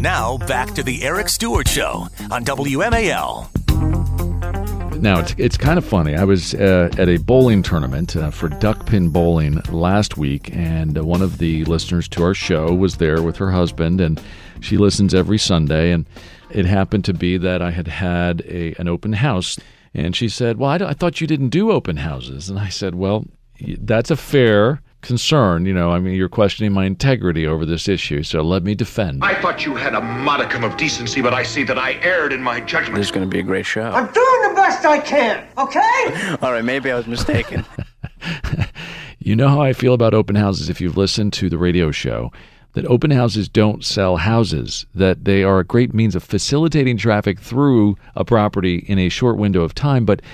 Now, back to the Eric Stewart Show on WMAL. Now, it's kind of funny. I was at a bowling tournament for duckpin bowling last week, and one of the listeners to our show was there with her husband, and she listens every Sunday, and it happened to be that I had an open house, and she said, well, I thought you didn't do open houses. And I said, well, that's a fair concern. You're questioning my integrity over this issue, so let me defend. I thought you had a modicum of decency, but I see that I erred in my judgment. This is going to be a great show. I'm doing the best I can, okay? All right, maybe I was mistaken. You know how I feel about open houses if you've listened to the radio show, that open houses don't sell houses, that they are a great means of facilitating traffic through a property in a short window of time, but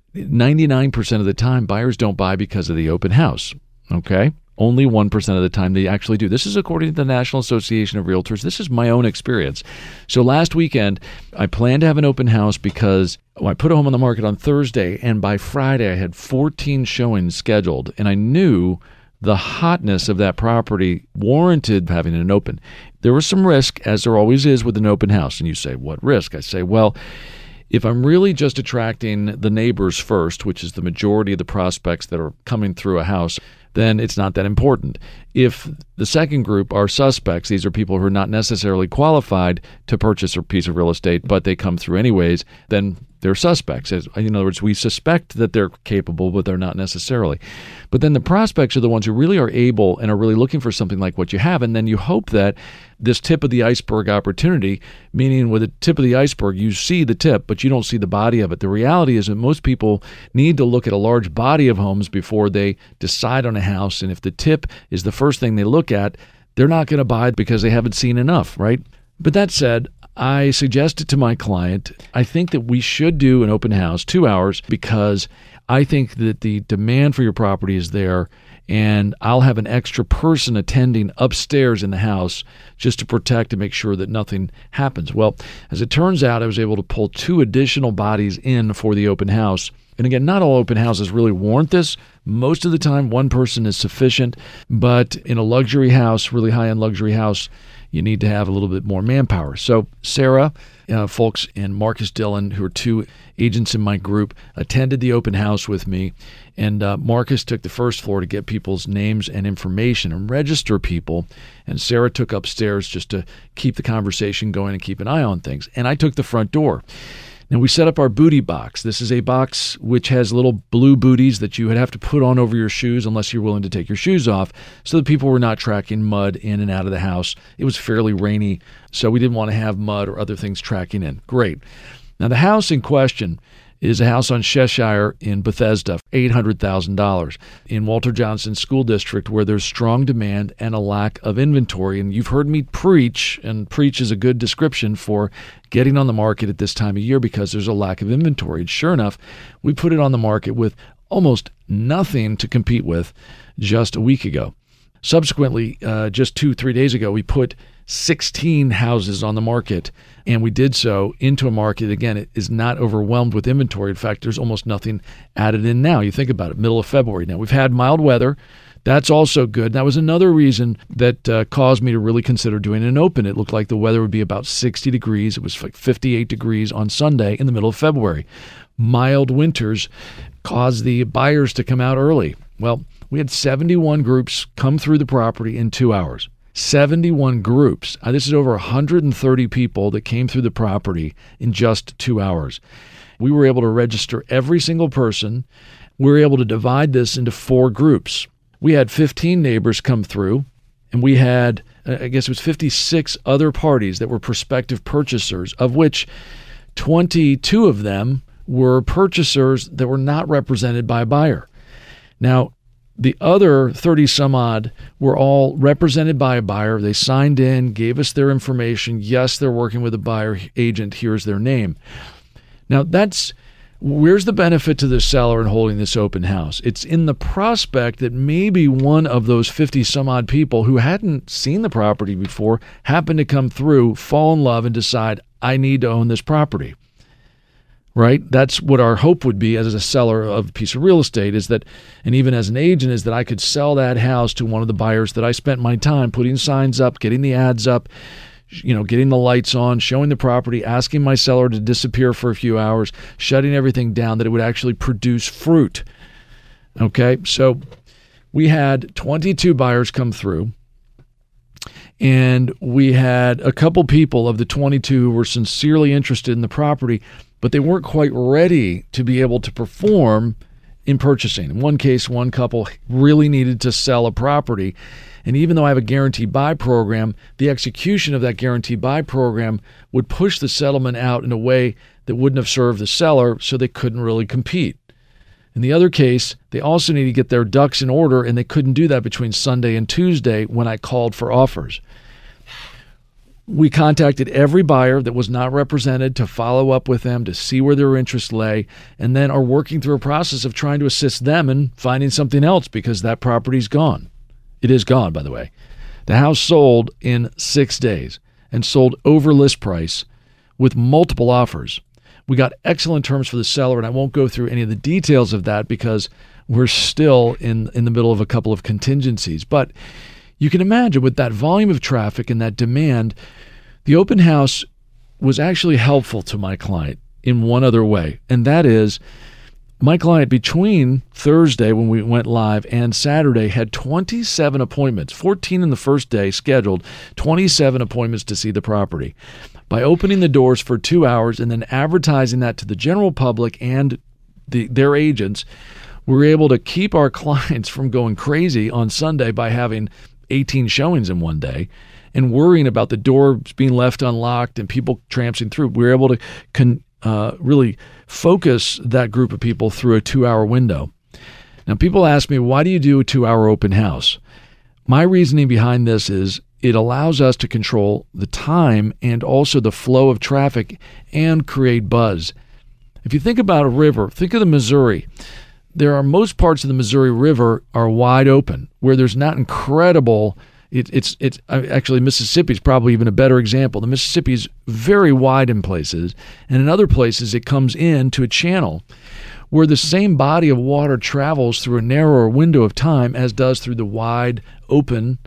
99% of the time, buyers don't buy because of the open house. Okay? Only 1% of the time they actually do. This is according to the National Association of Realtors. This is my own experience. So last weekend, I planned to have an open house because I put a home on the market on Thursday, and by Friday I had 14 showings scheduled, and I knew the hotness of that property warranted having an open. There was some risk, as there always is with an open house. And you say, what risk? I say, well, if I'm really just attracting the neighbors first, which is the majority of the prospects that are coming through a house, then it's not that important. If the second group are suspects, these are people who are not necessarily qualified to purchase a piece of real estate, but they come through anyways, then they're suspects. In other words, we suspect that they're capable, but they're not necessarily. But then the prospects are the ones who really are able and are really looking for something like what you have, and then you hope that this tip of the iceberg opportunity, meaning with the tip of the iceberg, you see the tip, but you don't see the body of it. The reality is that most people need to look at a large body of homes before they decide on a house, and if the tip is the first thing they look at, they're not going to buy it because they haven't seen enough, right? But that said, I suggested to my client, I think that we should do an open house, 2 hours, because I think that the demand for your property is there, and I'll have an extra person attending upstairs in the house just to protect and make sure that nothing happens. Well, as it turns out, I was able to pull 2 additional bodies in for the open house. And again, not all open houses really warrant this. Most of the time, one person is sufficient, but in a luxury house, really high-end luxury house, you need to have a little bit more manpower. So Sarah Folks and Marcus Dillon, who are 2 agents in my group, attended the open house with me. And Marcus took the first floor to get people's names and information and register people. And Sarah took upstairs just to keep the conversation going and keep an eye on things. And I took the front door. Now, we set up our booty box. This is a box which has little blue booties that you would have to put on over your shoes unless you're willing to take your shoes off, so that people were not tracking mud in and out of the house. It was fairly rainy, so we didn't want to have mud or other things tracking in. Great. Now, the house in question is a house on Cheshire in Bethesda, $800,000, in Walter Johnson School District, where there's strong demand and a lack of inventory. And you've heard me preach, and preach is a good description for getting on the market at this time of year because there's a lack of inventory. And sure enough, we put it on the market with almost nothing to compete with just a week ago. Subsequently, just 2-3 days ago, we put 16 houses on the market, and we did so into a market, again, it is not overwhelmed with inventory. In fact, there's almost nothing added in now. You think about it, middle of February. Now, we've had mild weather. That's also good. That was another reason that caused me to really consider doing an open. It looked like the weather would be about 60 degrees. It was like 58 degrees on Sunday in the middle of February. Mild winters caused the buyers to come out early. Well, we had 71 groups come through the property in 2 hours. 71 groups. This is over 130 people that came through the property in just 2 hours. We were able to register every single person. We were able to divide this into 4 groups. We had 15 neighbors come through, and we had, I guess it was 56 other parties that were prospective purchasers, of which 22 of them were purchasers that were not represented by a buyer. Now, the other 30 some odd were all represented by a buyer. They signed in, gave us their information. Yes, they're working with a buyer agent. Here's their name. Now, where's the benefit to the seller in holding this open house? It's in the prospect that maybe one of those 50 some odd people who hadn't seen the property before happen to come through, fall in love, and decide, I need to own this property. Right? That's what our hope would be as a seller of a piece of real estate, is that, and even as an agent, is that I could sell that house to one of the buyers that I spent my time putting signs up, getting the ads up, getting the lights on, showing the property, asking my seller to disappear for a few hours, shutting everything down, that it would actually produce fruit. Okay, so we had 22 buyers come through, and we had a couple people of the 22 who were sincerely interested in the property, but they weren't quite ready to be able to perform in purchasing. In one case, one couple really needed to sell a property, and even though I have a guaranteed buy program, the execution of that guaranteed buy program would push the settlement out in a way that wouldn't have served the seller, so they couldn't really compete. In the other case, they also need to get their ducks in order, and they couldn't do that between Sunday and Tuesday when I called for offers. We contacted every buyer that was not represented to follow up with them, to see where their interest lay, and then are working through a process of trying to assist them in finding something else, because that property's gone. It is gone, by the way. The house sold in 6 days and sold over list price with multiple offers. We got excellent terms for the seller, and I won't go through any of the details of that because we're still in the middle of a couple of contingencies. But you can imagine, with that volume of traffic and that demand, the open house was actually helpful to my client in one other way, and that is my client, between Thursday when we went live and Saturday, had 27 appointments, 14 in the first day scheduled, 27 appointments to see the property. By opening the doors for 2 hours and then advertising that to the general public and their agents, we were able to keep our clients from going crazy on Sunday by having 18 showings in one day and worrying about the doors being left unlocked and people tramping through. We were able to really focus that group of people through a 2-hour window. Now, people ask me, why do you do a 2-hour open house? My reasoning behind this is it allows us to control the time and also the flow of traffic and create buzz. If you think about a river, think of the Missouri. Most parts of the Missouri River are wide open, where there's not incredible. It's actually, Mississippi is probably even a better example. The Mississippi is very wide in places, and in other places it comes into a channel where the same body of water travels through a narrower window of time as does through the wide open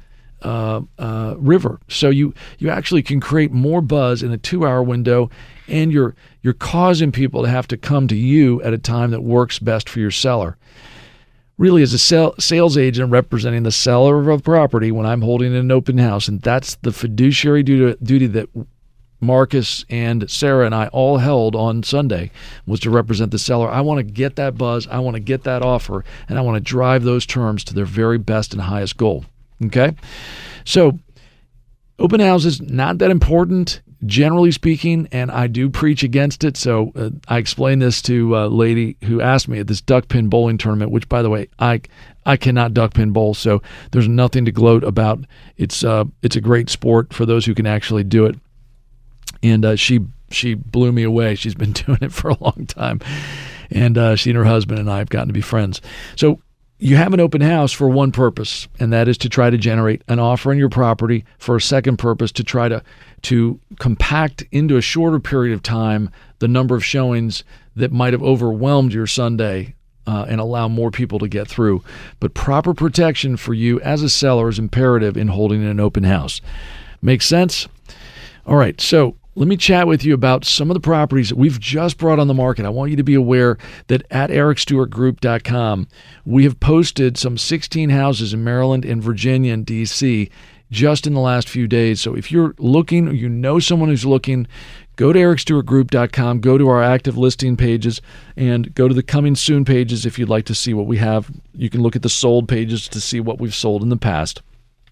river. So you actually can create more buzz in a 2-hour window, and you're causing people to have to come to you at a time that works best for your seller. Really, as a sales agent representing the seller of a property when I'm holding an open house, and that's the fiduciary duty that Marcus and Sarah and I all held on Sunday, was to represent the seller. I want to get that buzz, I want to get that offer, and I want to drive those terms to their very best and highest goal. Okay? So, open houses, not that important, generally speaking, and I do preach against it. So I explained this to a lady who asked me at this duck pin bowling tournament, which, by the way, I cannot duck pin bowl, so there's nothing to gloat about. It's a great sport for those who can actually do it. And she blew me away. She's been doing it for a long time, and she and her husband and I have gotten to be friends. So you have an open house for one purpose, and that is to try to generate an offer on your property. For a second purpose, to try to compact into a shorter period of time the number of showings that might have overwhelmed your Sunday and allow more people to get through. But proper protection for you as a seller is imperative in holding an open house. Make sense? All right, so let me chat with you about some of the properties that we've just brought on the market. I want you to be aware that at ericstewartgroup.com, we have posted some 16 houses in Maryland and Virginia and D.C. just in the last few days. So if you're looking, or you know someone who's looking, go to ericstewartgroup.com, go to our active listing pages, and go to the coming soon pages if you'd like to see what we have. You can look at the sold pages to see what we've sold in the past.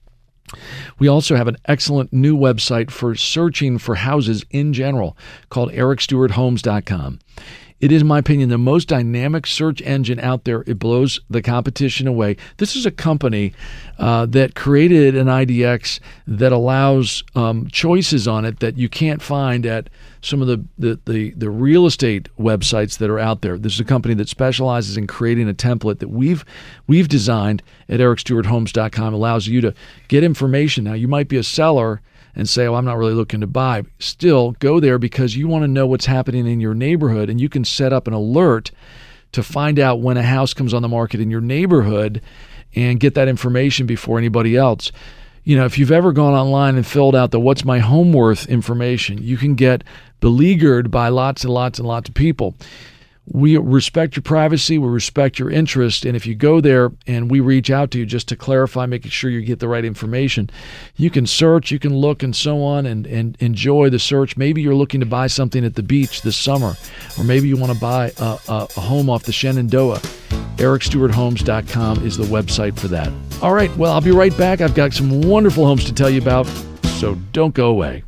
We also have an excellent new website for searching for houses in general called ericstewarthomes.com. It is, in my opinion, the most dynamic search engine out there. It blows the competition away. This is a company that created an IDX that allows choices on it that you can't find at some of the real estate websites that are out there. This is a company that specializes in creating a template that we've designed at ericstewarthomes.com. Allows you to get information. Now, you might be a seller and say, I'm not really looking to buy. Still, go there because you want to know what's happening in your neighborhood, and you can set up an alert to find out when a house comes on the market in your neighborhood and get that information before anybody else. if you've ever gone online and filled out the what's my home worth information, you can get beleaguered by lots and lots and lots of people. We respect your privacy, we respect your interest, and if you go there and we reach out to you just to clarify, making sure you get the right information, you can search, you can look, and so on, and enjoy the search. Maybe you're looking to buy something at the beach this summer, or maybe you want to buy a home off the Shenandoah. EricStewartHomes.com is the website for that. All right, well, I'll be right back. I've got some wonderful homes to tell you about, so don't go away.